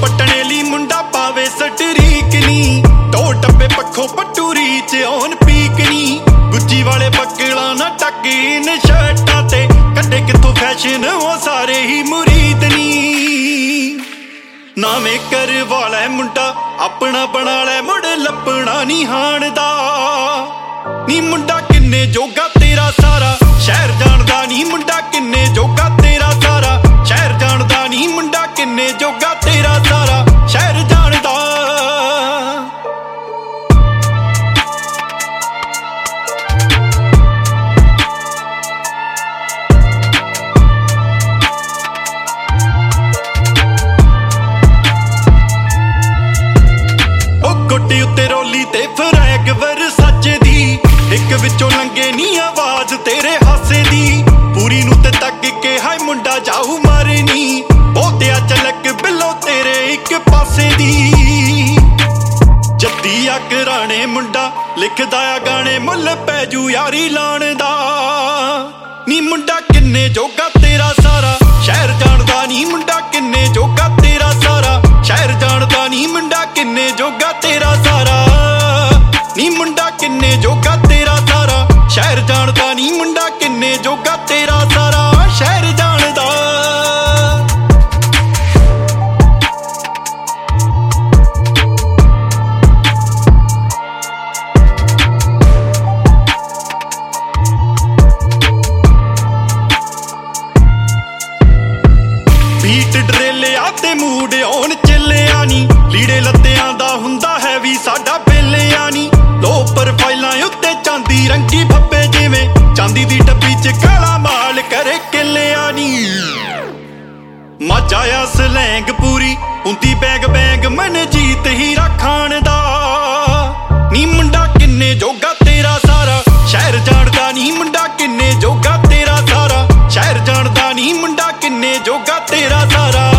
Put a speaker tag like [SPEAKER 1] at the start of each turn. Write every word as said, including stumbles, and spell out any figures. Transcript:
[SPEAKER 1] पटने ली मुंडा पावे सटरीक नी दो डब्बे पखो पटूरी च ऑन पीक नी गुज्जी वाले बकला ना टके इन शर्टां ते कड्डे किथों फैशन वो सारे ही मुरीद नी नावे कर वाला मुंडा अपना बना ले मुड़ लपना नी हाण दा नी मुंडा किन्ने जोगा तेरा सारा शहर जानदा नी मुंडा किन्ने जोगा तेरा सारा शहर जानदा नी मुंडा किन्ने जोगा तेरा सारा शहर जानदा गोटी उत्ते रोली ते फ्रैग वरसाचे दी एक विचों लंगे नी आवाज तेरे हासे दी पूरी नू ते तक के हाय मुंडा जाऊ मारे नी बहुतिया चलक बिलो तेरे एक पासे दी जद्दिया कराने मुंडा लिखदा आ गाने मुल पैजू यारी लाण दा नी मुंडा किन्ने जोगा तेरा सारा शहर जानदा नी मुंडा किन्ने जोगा तेरा सारा शहर जानदा नी मुंडा किन्ने जोगा तेरा सारा नी मुंडा किन्ने जोगा तेरा सारा शहर जानदा नी मुंडा किन्ने जोगा तेरा सारा शहर जानदा बीट ड्रेले आते मूड ऑन चले आनी लीड़े लत्तियां दा हुंदा है वी साडा बेले आनी लो प्रोफाइलां उत्ते चांदी रंगी फब्बे जिवें चांदी दी डब्बी च काला माल करे किले आनी मजाया सलैंग पूरी हुंदी बैग बैग मन जीत हीरा खान दा नी मुंडा किन्ने जोगा तेरा सारा शहर जानदा नी मुंडा किन्ने जोगा तेरा सारा शहर जानदा नी मुंडा किन्ने जोगा तेरा सारा